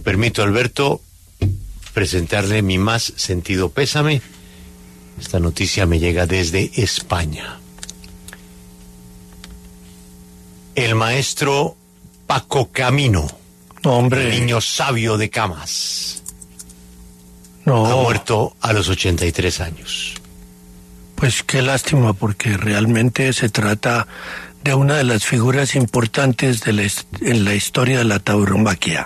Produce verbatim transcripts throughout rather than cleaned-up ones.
permito, Alberto, presentarle mi más sentido pésame. Esta noticia me llega desde España. El maestro Paco Camino, hombre, el niño sabio de Camas, no, ha muerto a los ochenta y tres años. Pues qué lástima, porque realmente se trata de una de las figuras importantes de la, en la historia de la tauromaquia.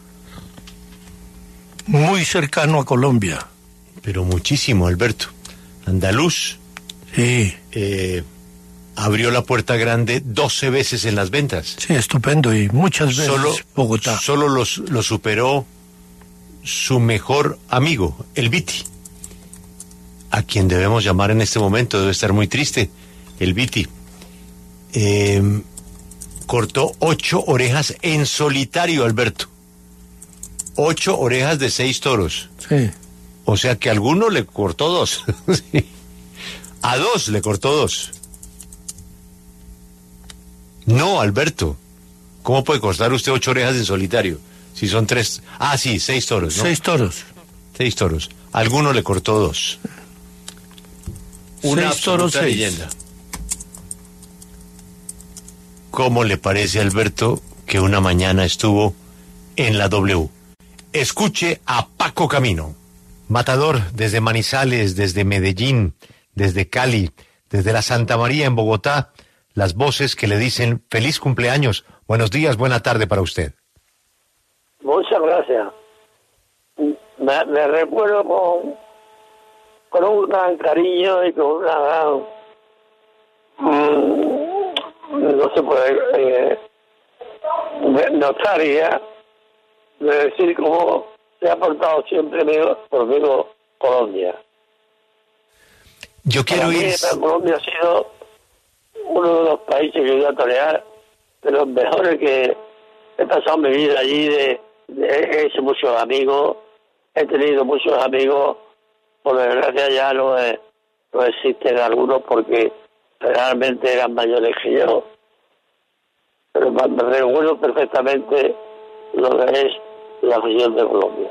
Muy cercano a Colombia. Pero muchísimo, Alberto. Andaluz. Sí. Eh, abrió la puerta grande doce veces en las ventas. Sí, estupendo, y muchas veces solo, Bogotá. Solo los, lo superó su mejor amigo, el Viti, a quien debemos llamar en este momento, debe estar muy triste, el Viti. Eh, cortó ocho orejas en solitario, Alberto. Ocho orejas de seis toros. Sí. O sea que a alguno le cortó dos. Sí. A dos le cortó dos. No, Alberto. ¿Cómo puede cortar usted ocho orejas en solitario? Si son tres... Ah, sí, seis toros, ¿no? Seis toros. Seis toros. A alguno le cortó dos. Una seis toros, seis. Leyenda. ¿Cómo le parece, Alberto, que una mañana estuvo en la W? Escuche a Paco Camino, matador desde Manizales, desde Medellín, desde Cali, desde la Santa María en Bogotá, las voces que le dicen feliz cumpleaños, buenos días, buena tarde para usted. Muchas gracias. Me, me recuerdo con, con un gran cariño y con una gran... Mmm, no se puede... Eh, nostalgia de decir cómo se ha portado siempre conmigo Colombia. Yo quiero Para ir... mí, Colombia ha sido uno de los países que yo voy a torear, de los mejores que he pasado mi vida allí, de, de, he hecho muchos amigos, he tenido muchos amigos, por desgracia ya no, es, no existen algunos porque realmente eran mayores que yo, pero me recuerdo perfectamente lo que es la región de Colombia.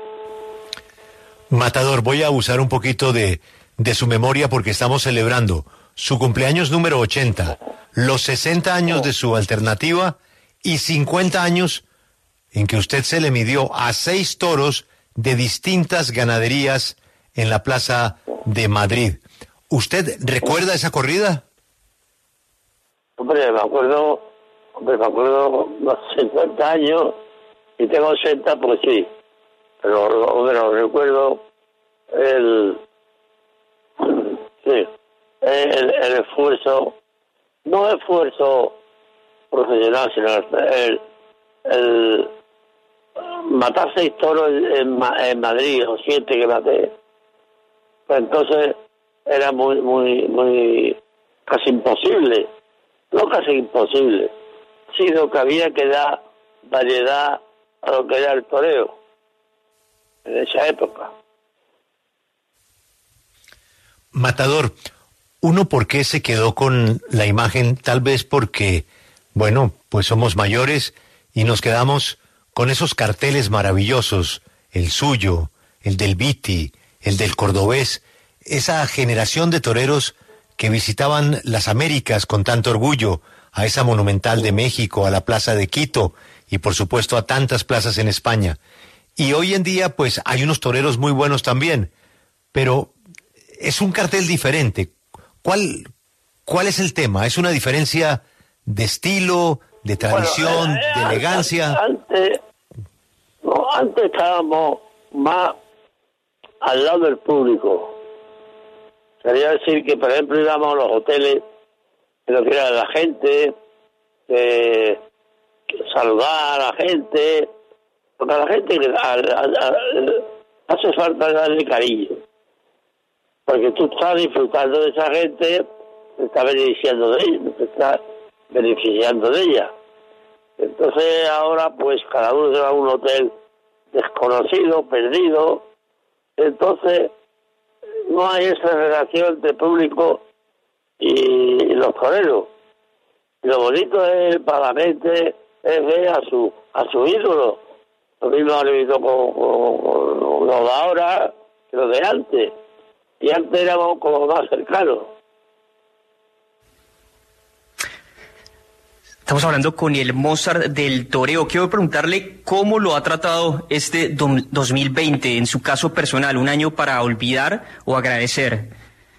Matador, voy a abusar un poquito de, de su memoria porque estamos celebrando su cumpleaños número ochenta, los sesenta años de su alternativa y cincuenta años en que usted se le midió a seis toros de distintas ganaderías en la Plaza de Madrid. ¿Usted recuerda esa corrida? Hombre, me acuerdo, hombre, me acuerdo los cincuenta años y tengo ochenta, pues sí, pero hombre, lo recuerdo el... sí. El, el esfuerzo, no esfuerzo profesional, sino el, el matar seis toros en, en Madrid, o siete que maté. Pues entonces era muy, muy, muy, casi imposible, no casi imposible, sino que había que dar variedad a lo que era el toreo en esa época. Matador, ¿uno por qué se quedó con la imagen? Tal vez porque, bueno, pues somos mayores y nos quedamos con esos carteles maravillosos, el suyo, el del Viti, el del Cordobés, esa generación de toreros que visitaban las Américas con tanto orgullo, a esa Monumental de México, a la Plaza de Quito y por supuesto a tantas plazas en España. Y hoy en día pues hay unos toreros muy buenos también, pero es un cartel diferente. ¿Cuál, cuál es el tema? ¿Es una diferencia de estilo, de tradición, bueno, eh, de elegancia? Antes, no, antes estábamos más al lado del público. Quería decir que, por ejemplo, íbamos a los hoteles, en lo que era la gente, eh, saludar a la gente, porque a la gente a, a, a, hace falta darle cariño. Porque tú estás disfrutando de esa gente, te estás beneficiando de ella, te estás beneficiando de ella. Entonces ahora pues cada uno se va a un hotel desconocido, perdido, entonces no hay esa relación entre público y los toreros. Lo bonito es para la mente es ver a su, a su ídolo, lo mismo han vivido con, con, con los de ahora que los de antes. Y antes éramos como más cercanos. Estamos hablando con el Mozart del toreo. Quiero preguntarle cómo lo ha tratado este dos mil veinte en su caso personal, un año para olvidar o agradecer.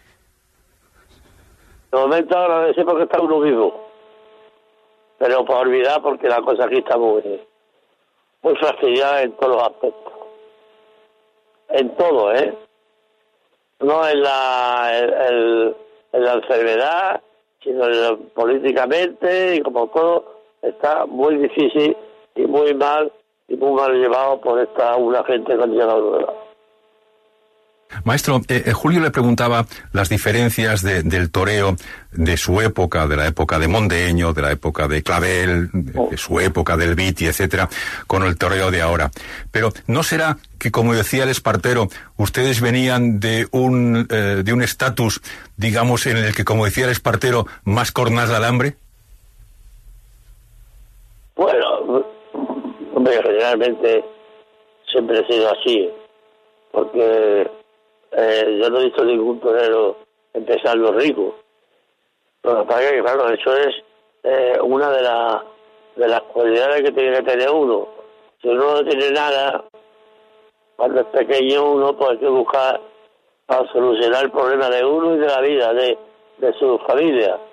De momento agradecer porque está uno vivo, pero para olvidar porque la cosa aquí está muy, muy fastidiada en todos los aspectos. En todo, ¿eh? No en la, en, en, en la enfermedad, sino en, políticamente, y como todo está muy difícil y muy mal, y muy mal llevado por esta una gente que ha llegado. Maestro, eh, Julio le preguntaba las diferencias de, del toreo de su época, de la época de Mondeño, de la época de Clavel, de, de su época del Viti, etcétera, con el toreo de ahora. Pero ¿no será que, como decía el Espartero, ustedes venían de un eh, de un estatus, digamos, en el que, como decía el Espartero, más cornas de alambre? Bueno, hombre, generalmente siempre ha sido así, porque Eh, yo no he visto ningún torero empezando rico. Lo que pasa es que, claro, eso es eh, una de, la, de las cualidades que tiene que tener uno. Si uno no tiene nada, cuando es pequeño uno pues hay que buscar para solucionar el problema de uno y de la vida, de, de su familia.